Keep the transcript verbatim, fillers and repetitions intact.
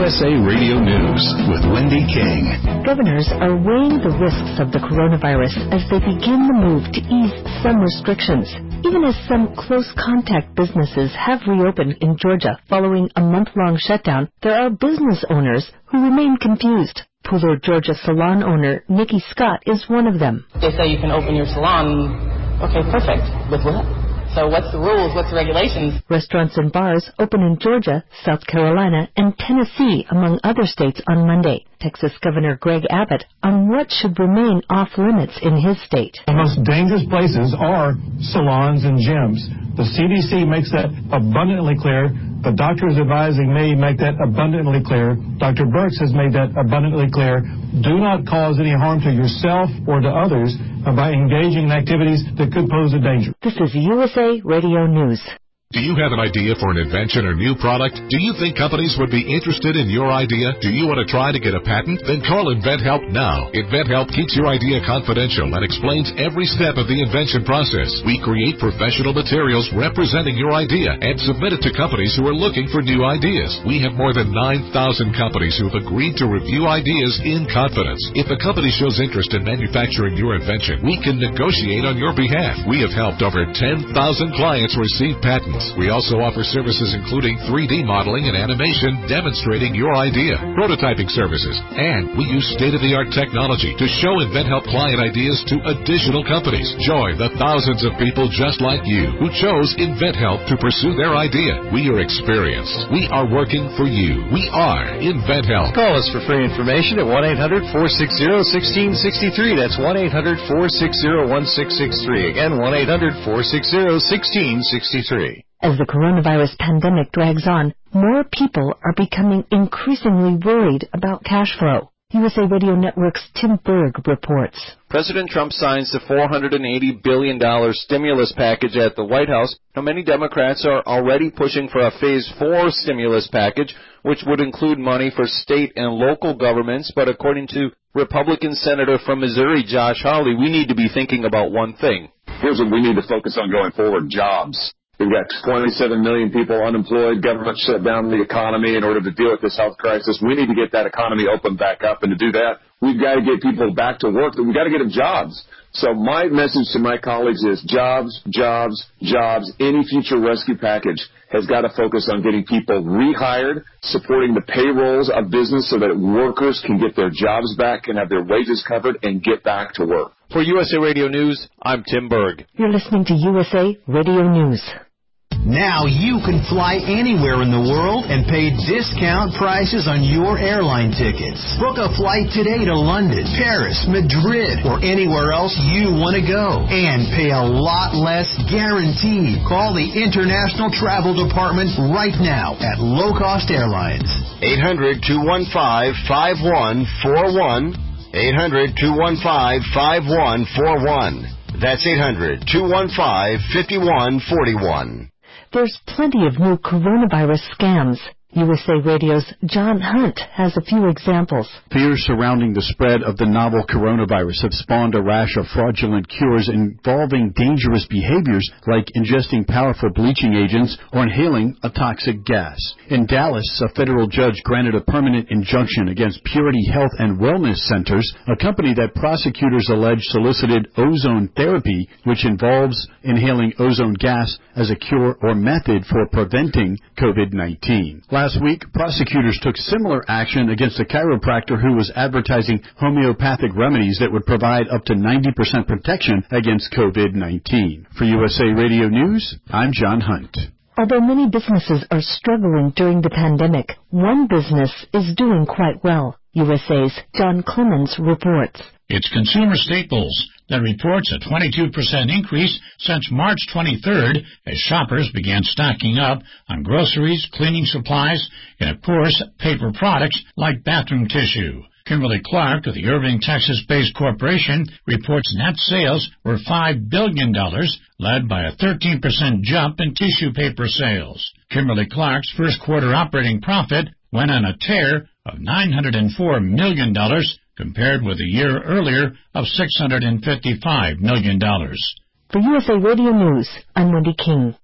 S A Radio News with Wendy King. Governors are weighing the risks of the coronavirus as they begin the move to ease some restrictions. Even as some close contact businesses have reopened in Georgia following a month-long shutdown, there are business owners who remain confused. Pooler, Georgia salon owner Nikki Scott is one of them. They say you can open your salon. Okay, perfect. With what? So what's the rules? What's the regulations? Restaurants and bars open in Georgia, South Carolina, and Tennessee, among other states, on Monday. Texas Governor Greg Abbott on what should remain off-limits in his state. The most dangerous places are salons and gyms. The C D C makes that abundantly clear. The doctors advising me make that abundantly clear. Doctor Birx has made that abundantly clear. Do not cause any harm to yourself or to others by engaging in activities that could pose a danger. This is U S A Radio News. Do you have an idea for an invention or new product? Do you think companies would be interested in your idea? Do you want to try to get a patent? Then call InventHelp now. InventHelp keeps your idea confidential and explains every step of the invention process. We create professional materials representing your idea and submit it to companies who are looking for new ideas. We have more than nine thousand companies who have agreed to review ideas in confidence. If a company shows interest in manufacturing your invention, we can negotiate on your behalf. We have helped over ten thousand clients receive patents. We also offer services including three D modeling and animation demonstrating your idea, prototyping services, and we use state-of-the-art technology to show InventHelp client ideas to additional companies. Join the thousands of people just like you who chose InventHelp to pursue their idea. We are experienced. We are working for you. We are InventHelp. Call us for free information at one eight hundred four six zero one six six three. That's one eight hundred four six zero one six six three. Again, one eight hundred four six zero one six six three. As the coronavirus pandemic drags on, more people are becoming increasingly worried about cash flow. U S A Radio Network's Tim Berg reports. President Trump signs the four hundred eighty billion dollars stimulus package at the White House. Now, many Democrats are already pushing for a phase four stimulus package, which would include money for state and local governments. But according to Republican Senator from Missouri, Josh Hawley, we need to be thinking about one thing. Here's what we need to focus on going forward: jobs. We've got twenty-seven million people unemployed. Government shut down the economy in order to deal with this health crisis. We need to get that economy open back up, and to do that, we've got to get people back to work. We've got to get them jobs. So my message to my colleagues is jobs, jobs, jobs. Any future rescue package has got to focus on getting people rehired, supporting the payrolls of business so that workers can get their jobs back and have their wages covered and get back to work. For U S A Radio News, I'm Tim Berg. You're listening to U S A Radio News. Now you can fly anywhere in the world and pay discount prices on your airline tickets. Book a flight today to London, Paris, Madrid, or anywhere else you want to go. And pay a lot less guaranteed. Call the International Travel Department right now at Low Cost Airlines. eight hundred two one five five one four one. eight hundred two one five five one four one. That's eight hundred two one five five one four one. There's plenty of new coronavirus scams. U S A Radio's John Hunt has a few examples. Fears surrounding the spread of the novel coronavirus have spawned a rash of fraudulent cures involving dangerous behaviors like ingesting powerful bleaching agents or inhaling a toxic gas. In Dallas, a federal judge granted a permanent injunction against Purity Health and Wellness Centers, a company that prosecutors allege solicited ozone therapy, which involves inhaling ozone gas as a cure or method for preventing COVID nineteen. Last week, prosecutors took similar action against a chiropractor who was advertising homeopathic remedies that would provide up to ninety percent protection against COVID nineteen. For U S A Radio News, I'm John Hunt. Although many businesses are struggling during the pandemic, one business is doing quite well. U S A's John Clemens reports. It's Consumer Staples that reports a twenty-two percent increase since March twenty-third as shoppers began stocking up on groceries, cleaning supplies, and of course, paper products like bathroom tissue. Kimberly Clark of the Irving, Texas-based corporation reports net sales were five billion dollars, led by a thirteen percent jump in tissue paper sales. Kimberly Clark's first quarter operating profit went on a tear of nine hundred four million dollars, compared with a year earlier of six hundred fifty-five million dollars. For U S A Radio News, I'm Wendy King.